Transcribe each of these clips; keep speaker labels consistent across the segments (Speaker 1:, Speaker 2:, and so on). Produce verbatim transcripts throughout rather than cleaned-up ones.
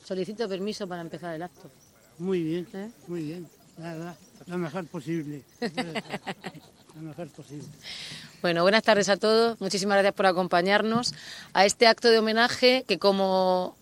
Speaker 1: solicito permiso para empezar el acto.
Speaker 2: Muy bien,
Speaker 1: ¿Eh?
Speaker 2: muy bien. La verdad, lo mejor posible. Lo mejor posible.
Speaker 1: Bueno, buenas tardes a todos. Muchísimas gracias por acompañarnos a este acto de homenaje que, como,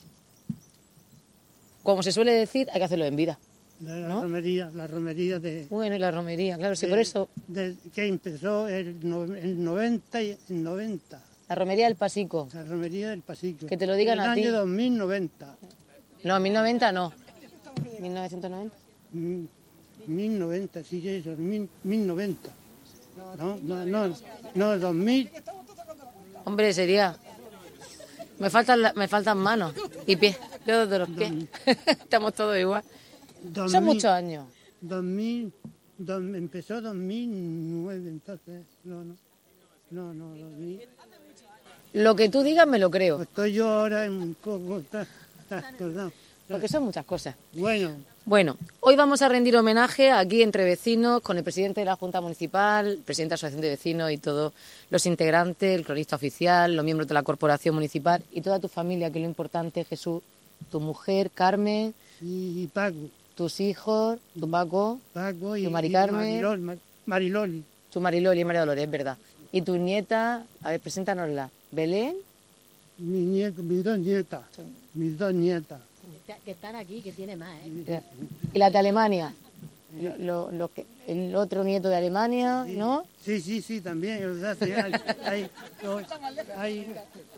Speaker 1: como se suele decir, hay que hacerlo en vida.
Speaker 2: La, la
Speaker 1: ¿no?
Speaker 2: romería, la romería de...
Speaker 1: Bueno, y la romería, claro, sí,
Speaker 2: de-
Speaker 1: por eso.
Speaker 2: de- que empezó el, no- el noventa y el noventa.
Speaker 1: La romería del Pasico.
Speaker 2: La romería del Pasico.
Speaker 1: Que te lo digan
Speaker 2: el
Speaker 1: a ti.
Speaker 2: año dos mil noventa.
Speaker 1: No, mil noventa no. mil novecientos noventa.
Speaker 2: Mm, mil noventa, sí, eso, mil, mil noventa. No, no, no, no, dos mil.
Speaker 1: Hombre, sería... Me faltan, la- me faltan manos y pies, dedos de los pies. Estamos todos igual.
Speaker 2: dos
Speaker 1: Son
Speaker 2: mil,
Speaker 1: muchos años.
Speaker 2: dos mil, dos- empezó dos mil nueve, entonces, no, no, no, no, dos mil.
Speaker 1: Lo que tú digas me lo creo,
Speaker 2: Pues estoy yo ahora en un poco, está, está acordado.
Speaker 1: porque son muchas cosas.
Speaker 2: Bueno,
Speaker 1: Bueno, hoy vamos a rendir homenaje aquí entre vecinos con el presidente de la Junta Municipal, el presidente de la Asociación de Vecinos y todos los integrantes, el cronista oficial, los miembros de la Corporación Municipal y toda tu familia, que es lo importante, Jesús, tu mujer, Carmen,
Speaker 2: y, y Paco,
Speaker 1: tus hijos, tu Paco,
Speaker 2: Paco y,
Speaker 1: Tu Mari
Speaker 2: y
Speaker 1: Carmen.
Speaker 2: Marilol, Mar- Mariloli.
Speaker 1: tu Mariloli y María Dolores, ¿verdad? Y tu nieta, a ver, preséntanosla, Belén,
Speaker 2: Mi nieto, mis dos nietas, mis dos nietas.
Speaker 3: Que están aquí, que tiene más, ¿eh?
Speaker 1: y la de Alemania, lo, lo- lo que- el otro nieto de Alemania, ¿no?
Speaker 2: Sí, sí, sí, también, es verdad, sí, hay, hay, hay-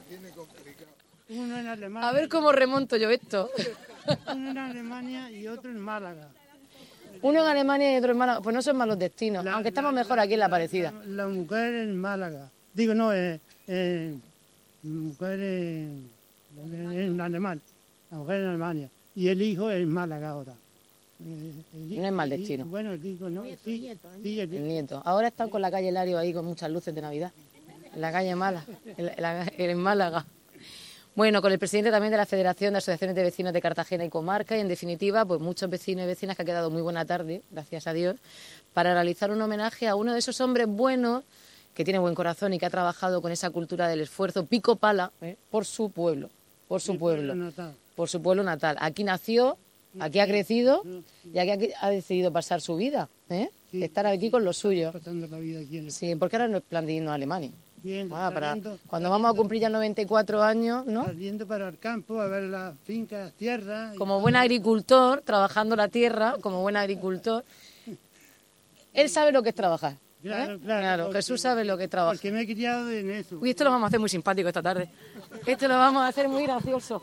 Speaker 2: uno en Alemania,
Speaker 1: A ver cómo remonto yo esto.
Speaker 2: uno en Alemania y otro en Málaga.
Speaker 1: Uno en Alemania y otro en Málaga. Pues no son malos destinos,
Speaker 2: La-
Speaker 1: aunque estamos
Speaker 2: la-
Speaker 1: mejor aquí en La Aparecida.
Speaker 2: La, la mujer en Málaga, digo, no, eh, eh, mujer en, en Alemania, la mujer en Alemania, y el hijo en Málaga ahora. Eh, el-
Speaker 1: No es mal
Speaker 2: el-
Speaker 1: destino.
Speaker 2: Bueno, el hijo, ¿no? Sí, sí, el
Speaker 1: El nieto. Ahora están con la calle Lario ahí con muchas luces de Navidad. En la calle Málaga. En, la- en la- en Málaga. Bueno, con el presidente también de la Federación de Asociaciones de Vecinos de Cartagena y Comarca y, en definitiva, pues muchos vecinos y vecinas que ha quedado muy buena tarde, gracias a Dios, para realizar un homenaje a uno de esos hombres buenos que tiene buen corazón y que ha trabajado con esa cultura del esfuerzo pico pala, ¿eh? por su pueblo, por su pueblo,
Speaker 2: natal.
Speaker 1: por su pueblo natal. Aquí nació, aquí ha crecido y aquí ha decidido pasar su vida, ¿eh?
Speaker 2: Sí.
Speaker 1: Estar aquí con los suyos.
Speaker 2: Pasando la vida aquí en el...
Speaker 1: Sí, porque ahora no es plan de irnos a Alemania.
Speaker 2: Bien,
Speaker 1: Ah, para,
Speaker 2: saliendo-
Speaker 1: cuando vamos a cumplir ya noventa y cuatro años, ¿no?
Speaker 2: Saliendo para el campo a ver las fincas, tierras. y-
Speaker 1: Como buen agricultor, trabajando la tierra, como buen agricultor, él sabe lo que es trabajar. ¿eh?
Speaker 2: Claro, claro, porque-
Speaker 1: Jesús sabe lo que es trabajar.
Speaker 2: Porque me he criado en eso.
Speaker 1: Uy, esto lo vamos a hacer muy simpático esta tarde. Esto lo vamos a hacer muy gracioso.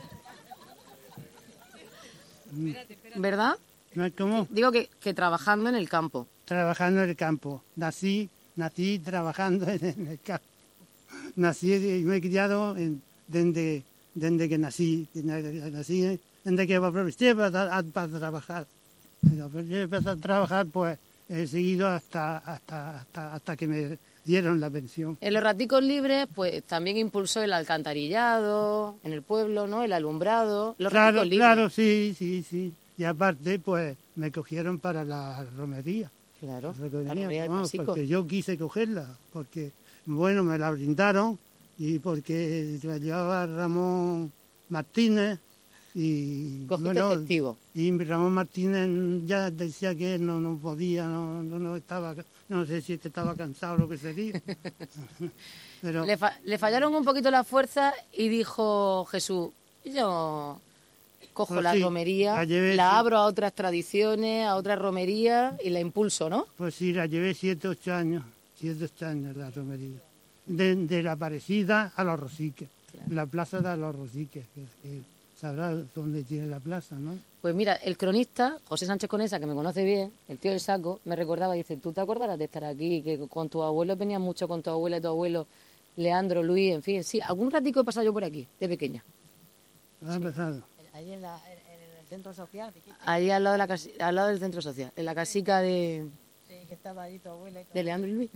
Speaker 1: ¿Verdad?
Speaker 2: No es como
Speaker 1: Digo que, que trabajando en el campo.
Speaker 2: trabajando en el campo. Nací, nací trabajando en el campo. Nací y me he criado en- desde, desde que nací. Nací desde que aproveché para, para trabajar. Aproveché para trabajar, pues he seguido hasta, hasta, hasta, hasta que me dieron la pensión.
Speaker 1: En los raticos libres, pues también impulsó el alcantarillado en el pueblo, ¿no? El alumbrado. Los
Speaker 2: Claro,
Speaker 1: raticos libres.
Speaker 2: claro, sí, sí, sí. Y aparte, pues me cogieron para la romería.
Speaker 1: Claro,
Speaker 2: La
Speaker 1: la
Speaker 2: romería,
Speaker 1: romería del
Speaker 2: vamos,
Speaker 1: Pasico.
Speaker 2: porque yo quise cogerla, porque, bueno, me la brindaron y porque la llevaba Ramón Martínez y,
Speaker 1: Cogiste
Speaker 2: bueno,
Speaker 1: efectivo.
Speaker 2: y Ramón Martínez ya decía que él no, no podía, no, no, no estaba, no sé si es que estaba cansado o lo que sería. Pero
Speaker 1: Le, fa- le fallaron un poquito las fuerzas y dijo Jesús, yo cojo
Speaker 2: Pues
Speaker 1: la
Speaker 2: sí,
Speaker 1: romería,
Speaker 2: la
Speaker 1: la,
Speaker 2: llevé, sí.
Speaker 1: abro a otras tradiciones, a otras romerías y la impulso, ¿no?
Speaker 2: pues sí, la llevé siete, ocho años, siete, ocho años la romería. De, de la Aparecida a los Rosiques, la plaza de los Rosiques, que, que sabrá dónde tiene la plaza, ¿no?
Speaker 1: Pues mira, el cronista, José Sánchez Conesa, que me conoce bien, el tío del saco, me recordaba, dice, ¿tú te acordarás de estar aquí? Que con tus abuelos venías mucho, con tu abuela y tu abuelo, Leandro, Luis, en fin, sí, algún ratico he pasado yo por aquí, de pequeña.
Speaker 2: Ha empezado.
Speaker 3: Ahí en, la, en, en el centro social, dijiste,
Speaker 1: Allí al lado, de la casi- al lado del centro social, en la casica de,
Speaker 3: sí, que estaba ahí tu abuela y todo.
Speaker 1: de Leandro y Luis.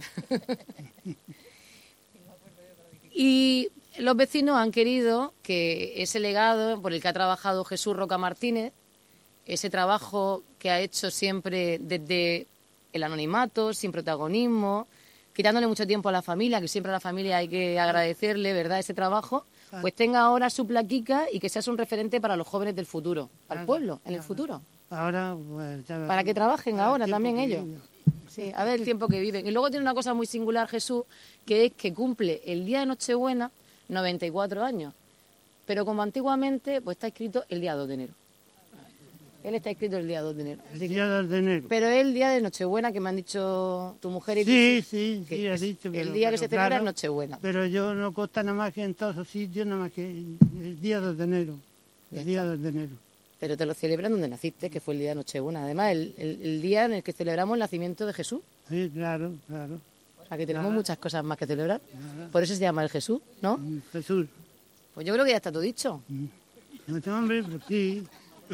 Speaker 1: Y los vecinos han querido que ese legado por el que ha trabajado Jesús Roca Martínez, ese trabajo que ha hecho siempre desde el anonimato, sin protagonismo, quitándole mucho tiempo a la familia, que siempre a la familia hay que agradecerle, ¿verdad?, ese trabajo, pues tenga ahora su plaquica y que seas un referente para los jóvenes del futuro, para el
Speaker 2: Ah,
Speaker 1: pueblo, en el
Speaker 2: ah,
Speaker 1: futuro.
Speaker 2: Ahora, pues, ya-
Speaker 1: Para que trabajen
Speaker 2: ya el
Speaker 1: ahora
Speaker 2: tiempo
Speaker 1: también
Speaker 2: que
Speaker 1: ellos.
Speaker 2: vive.
Speaker 1: Sí, a ver el tiempo que viven. Y luego tiene una cosa muy singular Jesús, que es que cumple el día de Nochebuena noventa y cuatro años. Pero como antiguamente, pues está escrito el día dos de enero. Él está escrito el día dos de enero.
Speaker 2: El día dos de enero.
Speaker 1: Pero es el día de Nochebuena que me han dicho tu mujer y tú.
Speaker 2: Sí, sí,
Speaker 1: que
Speaker 2: sí, has
Speaker 1: es
Speaker 2: dicho.
Speaker 1: el
Speaker 2: pero-
Speaker 1: día que
Speaker 2: pero
Speaker 1: se celebra
Speaker 2: claro,
Speaker 1: es Nochebuena.
Speaker 2: Pero yo no consta nada más que en todos los sitios, nada más que el día dos de enero.
Speaker 1: Ya
Speaker 2: El día dos de enero.
Speaker 1: Pero te lo celebran donde naciste, que fue el día de Nochebuena. Además, el, el- el día en el que celebramos el nacimiento de Jesús.
Speaker 2: Sí, claro, claro.
Speaker 1: O sea, que tenemos
Speaker 2: Ajá.
Speaker 1: muchas cosas más que celebrar.
Speaker 2: Ajá.
Speaker 1: Por eso se llama el Jesús, ¿no?
Speaker 2: Mm, Jesús.
Speaker 1: Pues yo creo que ya está todo dicho.
Speaker 2: Este hombre, pues sí.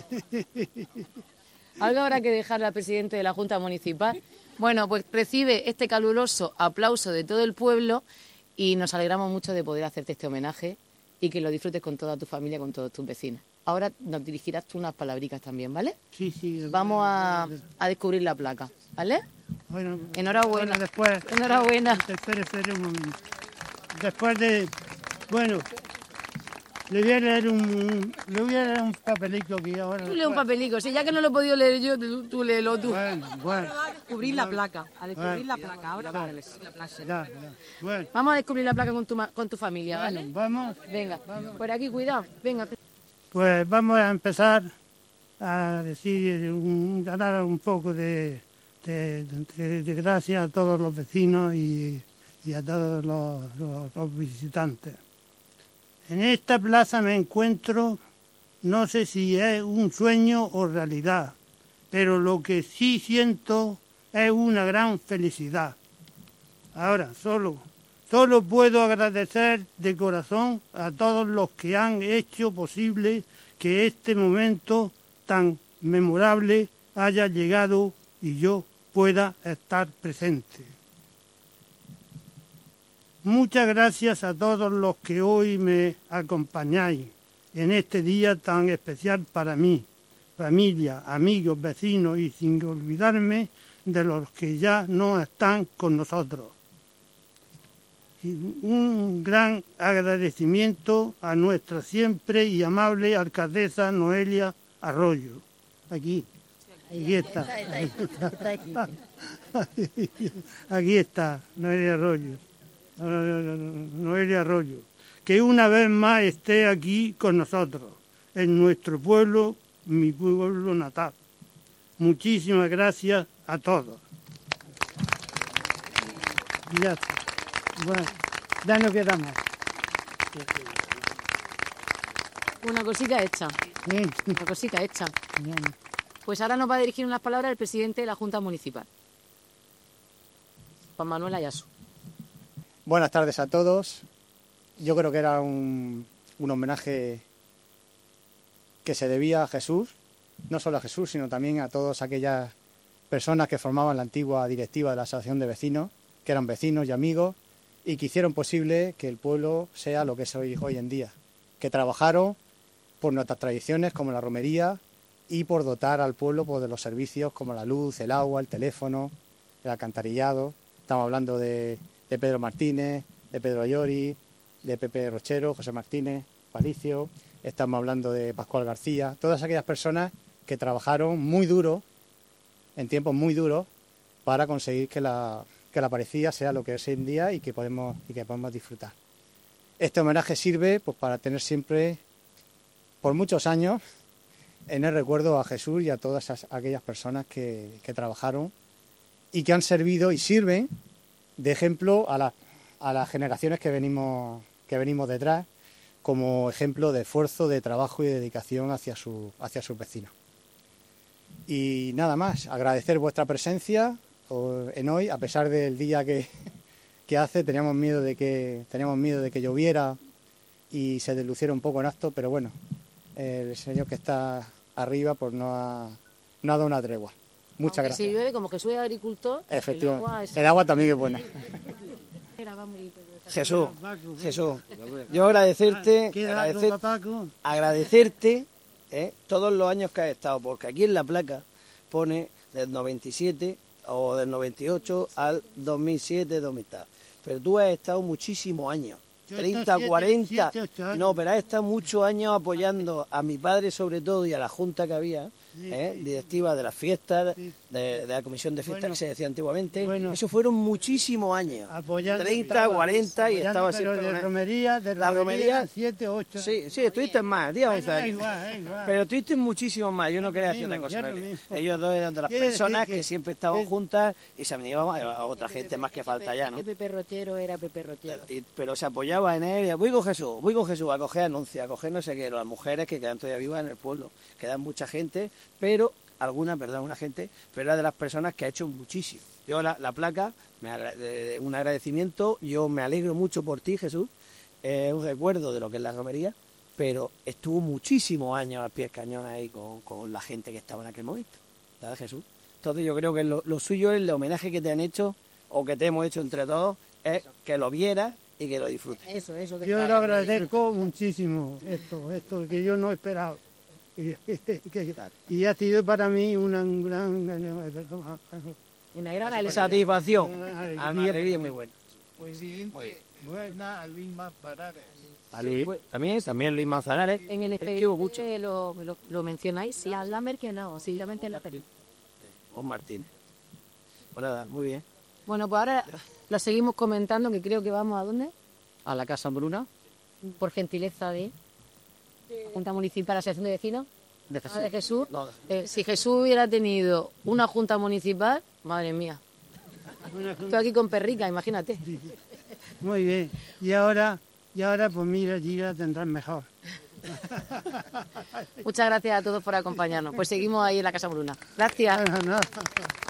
Speaker 1: Algo habrá que dejarle al presidente de la Junta Municipal. Bueno, pues recibe este caluroso aplauso de todo el pueblo y nos alegramos mucho de poder hacerte este homenaje y que lo disfrutes con toda tu familia, con todos tus vecinos. Ahora nos dirigirás tú unas palabricas también, ¿vale?
Speaker 2: Sí, sí.
Speaker 1: Vamos a, a descubrir la placa, ¿vale?
Speaker 2: Bueno,
Speaker 1: Enhorabuena.
Speaker 2: bueno, después.
Speaker 1: Enhorabuena.
Speaker 2: Espere, espere un momento. Después de. Bueno, le voy a leer un, le voy a leer un papelito que ahora.
Speaker 1: Tú lee un papelico, si ya que no lo he podido leer yo, tú, tú léelo tú.
Speaker 2: Bueno, bueno.
Speaker 3: A descubrir la placa, a descubrir
Speaker 2: Bueno.
Speaker 3: la placa. Ahora
Speaker 2: Ya,
Speaker 3: vale, la placa.
Speaker 2: ya, ya. Bueno,
Speaker 1: Vamos a descubrir la placa con tu, ma- con tu familia,
Speaker 2: bueno,
Speaker 1: ¿vale?
Speaker 2: vamos.
Speaker 1: Venga, por aquí, cuidado. Venga.
Speaker 2: Pues vamos a empezar a decir, un, a dar un poco de, de, de- de gracias a todos los vecinos y, y a todos los, los- los visitantes. En esta plaza me encuentro, no sé si es un sueño o realidad, pero lo que sí siento es una gran felicidad. Ahora, solo, solo puedo agradecer de corazón a todos los que han hecho posible que este momento tan memorable haya llegado y yo pueda estar presente. Muchas gracias a todos los que hoy me acompañáis en este día tan especial para mí, familia, amigos, vecinos y sin olvidarme de los que ya no están con nosotros. Y un gran agradecimiento a nuestra siempre y amable alcaldesa Noelia Arroyo. Aquí, aquí está. Aquí está, Noelia Arroyo. Noelia Arroyo, que una vez más esté aquí con nosotros, en nuestro pueblo, mi pueblo natal. Muchísimas gracias a todos. Ya está. Bueno, ya no queda más.
Speaker 1: Una cosita hecha,
Speaker 2: Bien,
Speaker 1: una cosita hecha.
Speaker 2: bien.
Speaker 1: Pues ahora nos va a dirigir unas palabras el presidente de la Junta Municipal, Juan Manuel Ayasu.
Speaker 4: Buenas tardes a todos. Yo creo que era un, un homenaje que se debía a Jesús, no solo a Jesús, sino también a todas aquellas personas que formaban la antigua directiva de la Asociación de Vecinos, que eran vecinos y amigos, y que hicieron posible que el pueblo sea lo que es hoy, hoy en día, que trabajaron por nuestras tradiciones como la romería y por dotar al pueblo pues, de los servicios como la luz, el agua, el teléfono, el alcantarillado. Estamos hablando de, de Pedro Martínez, de Pedro Ayori, de Pepe Rochero, José Martínez, Palicio, estamos hablando de Pascual García, todas aquellas personas que trabajaron muy duro, en tiempos muy duros, para conseguir que la, que la parecía sea lo que es hoy en día y que podemos, y que podemos disfrutar. Este homenaje sirve pues, para tener siempre, por muchos años, en el recuerdo a Jesús y a todas esas, aquellas personas que, que trabajaron y que han servido y sirven de ejemplo a, la, a las generaciones que venimos, que venimos detrás, como ejemplo de esfuerzo, de trabajo y de dedicación hacia, su, hacia sus vecinos. Y nada más, agradecer vuestra presencia en hoy, a pesar del día que, que hace, teníamos miedo de que, teníamos miedo de que lloviera y se desluciera un poco en acto, pero bueno, el señor que está arriba pues no ha, no ha dado una tregua. Muchas
Speaker 1: Aunque
Speaker 4: gracias.
Speaker 1: Si llueve, como Jesús es agricultor,
Speaker 4: Efectivamente.
Speaker 1: el agua es...
Speaker 4: El agua también es buena.
Speaker 5: Jesús, Jesús, yo agradecerte,
Speaker 2: Queda
Speaker 5: agradecer-
Speaker 2: con Paco.
Speaker 5: agradecerte eh, todos los años que has estado, porque aquí en la placa pone del noventa y siete o del noventa y ocho al dos mil siete, dos mil tal. Pero tú has estado muchísimos años treinta,
Speaker 2: siete,
Speaker 5: cuarenta.
Speaker 2: siete, ocho años.
Speaker 5: No, pero ha estado muchos años apoyando a mi padre sobre todo y a la junta que había,
Speaker 2: Sí,
Speaker 5: ¿eh?
Speaker 2: sí.
Speaker 5: directiva de las fiestas,
Speaker 2: Sí.
Speaker 5: de, de la comisión de fiestas
Speaker 2: Bueno,
Speaker 5: que se decía antiguamente.
Speaker 2: bueno.
Speaker 5: Eso fueron muchísimos años.
Speaker 2: Apoyando,
Speaker 5: treinta,
Speaker 2: estaba-
Speaker 5: cuarenta y
Speaker 2: apoyando,
Speaker 5: estaba
Speaker 2: pero
Speaker 5: siempre
Speaker 2: de
Speaker 5: con él.
Speaker 2: romería, de
Speaker 5: La
Speaker 2: romería,
Speaker 5: romería,
Speaker 2: siete, ocho.
Speaker 5: Sí, sí, estuviste más, diez, once
Speaker 2: Da
Speaker 5: años.
Speaker 2: igual, da igual.
Speaker 5: Pero estuviste muchísimo más, yo no quería
Speaker 2: lo
Speaker 5: decir otra
Speaker 2: mismo,
Speaker 5: cosa.
Speaker 2: ya lo
Speaker 5: Noelia.
Speaker 2: mismo.
Speaker 5: Ellos dos eran de las
Speaker 2: Quiere decir
Speaker 5: personas que,
Speaker 2: que-
Speaker 5: siempre estaban
Speaker 2: que-
Speaker 5: juntas y se animaban a otra gente más que falta ya, ¿no?
Speaker 1: Que Pepe Rochero era Pepe Rochero.
Speaker 5: Y- pero se apoyaba en él, y, voy con Jesús, voy con Jesús a coger anuncios, a coger no sé qué, las mujeres que quedan todavía vivas en el pueblo, quedan mucha gente, pero, algunas, perdón, una gente, pero era de las personas que ha hecho muchísimo. Yo la, la placa, me agra- de- un agradecimiento, yo me alegro mucho por ti, Jesús, es un recuerdo de lo que es la romería, pero estuvo muchísimos años al pie del cañón ahí con, con la gente que estaba en aquel momento, ¿sabes, Jesús? Entonces yo creo que lo, lo suyo es el homenaje que te han hecho, o que te hemos hecho entre todos, es que lo vieras y que lo disfrutes.
Speaker 1: Eso, eso. Que
Speaker 2: Yo
Speaker 1: está-
Speaker 2: lo agradezco muchísimo, esto, esto que yo no esperaba. Y, que- y ha sido para mí una gran...
Speaker 1: Una gran alegría.
Speaker 5: Satisfacción,
Speaker 2: Una
Speaker 5: a mí alegría muy buena.
Speaker 6: Presidente, buena a Luis Manzanares.
Speaker 5: A Luis, también, también Luis Manzanares.
Speaker 1: En el
Speaker 5: Es que hubo
Speaker 1: expediente
Speaker 5: mucho.
Speaker 1: lo, lo, lo mencionáis, sí, a Lamer que no, simplemente en la película.
Speaker 5: Juan Martínez. Pues nada, muy bien.
Speaker 1: Bueno, pues ahora la seguimos comentando, que creo que vamos a dónde,
Speaker 7: A la Casa Hambruna
Speaker 1: por gentileza de Junta Municipal, Asociación de Vecinos
Speaker 7: de
Speaker 1: ah,
Speaker 7: Jesús.
Speaker 1: de Jesús.
Speaker 5: No,
Speaker 1: Eh, si Jesús hubiera tenido una Junta Municipal, madre mía, estoy aquí con perrica, imagínate.
Speaker 2: Muy bien. Y ahora, y ahora pues mira, allí la tendrán mejor.
Speaker 1: Muchas gracias a todos por acompañarnos. Pues seguimos ahí en la Casa Bruna. Gracias.
Speaker 2: No, no.